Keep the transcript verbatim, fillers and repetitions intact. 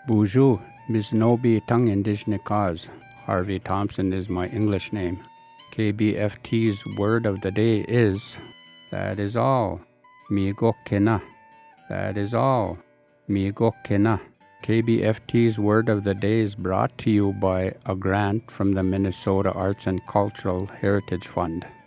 Bonjour, Bisnobi Tung Indigenous. Harvey Thompson is my English name. K B F T's word of the day is, that is all. Migo kena. That is all. Migo kena. K B F T's word of the day is brought to you by a grant from the Minnesota Arts and Cultural Heritage Fund.